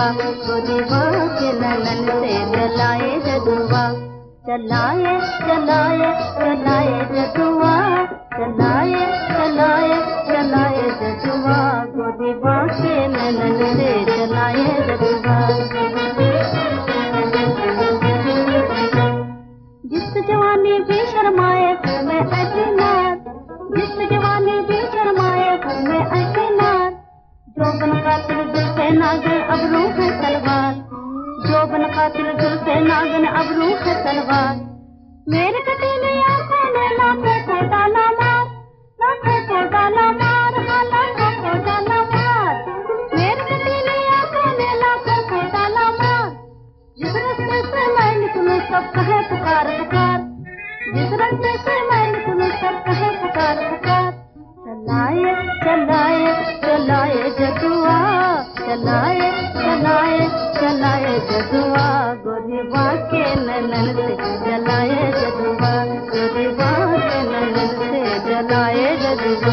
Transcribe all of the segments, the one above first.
गोरीबा के नैनन से चलाए जदुआ, चलाए चलाए चलाए जदुआ, चलाए चलाए चलाए जदुआ, गोरीबा के नैनन से चलाए जदुआ। जिस जवानी भी शर्माए घूमे ऐसी नार, जिस जवानी भी शर्माए घूमे ऐसी नार, जोबन कातिल जुल्फे नागिन अबरू है तलवार, जोबन कातिल जुल्फे नागिन अबरू है तलवार। मेरे कटीली आंखों में लाखों को डाला मार, लाखों को डाला मार, हाँ लाखों को डाला मार। मेरे कटीली आंखों में लाखों को डाला मार। जिस रास्ते से मैं निकलूं सब कहे पुकार पुकार, जिस रास्ते से मैं निकलूं सब कहे पुकार पुकार। चलाए चलाए चलाए जदुआ, चलाए चलाए चलाए जदुआ, गोरीबा के नैनन से चलाए जदुआ, गोरीबा के नैनन से चलाए जदुआ।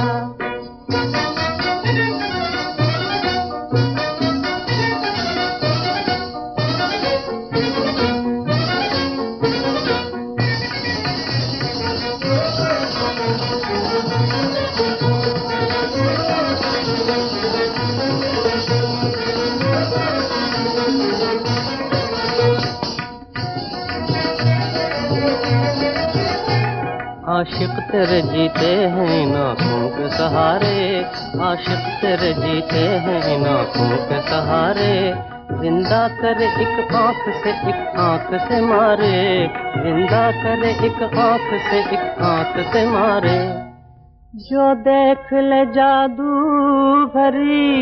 आशिक तेरे जीते हैं नाखों के सहारे, आशिक तेरे जीते हैं नाखों के सहारे। जिंदा करे एक आंख से एक आंख से मारे, जिंदा करे एक आंख से एक आंख से मारे। जो देख ले जादू भरी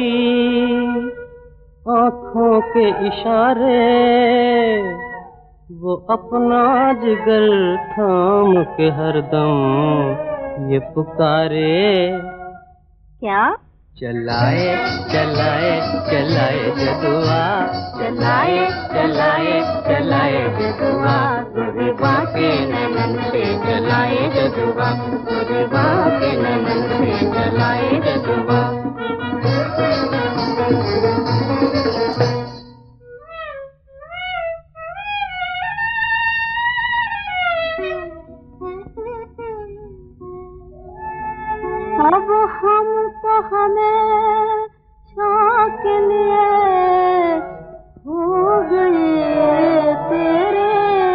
आंखों के इशारे, वो अपना जिगर थाम के हरदम ये पुकारे। क्या? चलाए चलाए चलाए जदुआ, चलाए चलाए चलाए जदुआ, गोरीबा के नैनन से चलाए जदुआ, गोरीबा के नैनन से चलाए जदुआ। अब हम तो हमेशा के लिए हो गए तेरे,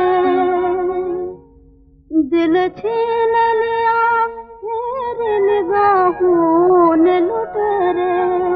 दिल छीन लिया तेरी निगाहों ने लुटेरे।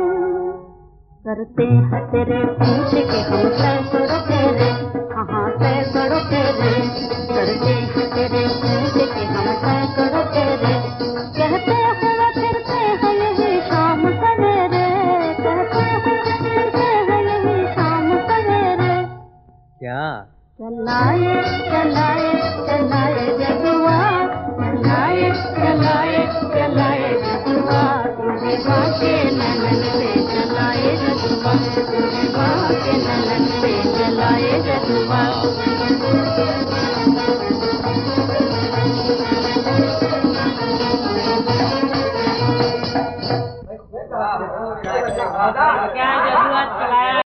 करते हैं तेरे पूछ के हम सैकड़ों तेरे, हाँ सैकड़ों तेरे, करते हैं तेरे पूछ के हम सैकड़ों तेरे। कहते हुए फिरते हैं यही शाम सवेरे, कहते हुए फिरते हैं यही शाम सवेरे। क्या? चलाए चलाए चलाए जदुआ, चलाए चलाए चलाए जदुआ, गोरीबा के नैनन से चलाए जदुआ, गोरीबा के नैनन से चलाए जदुआ। क्या जदुआ चलाया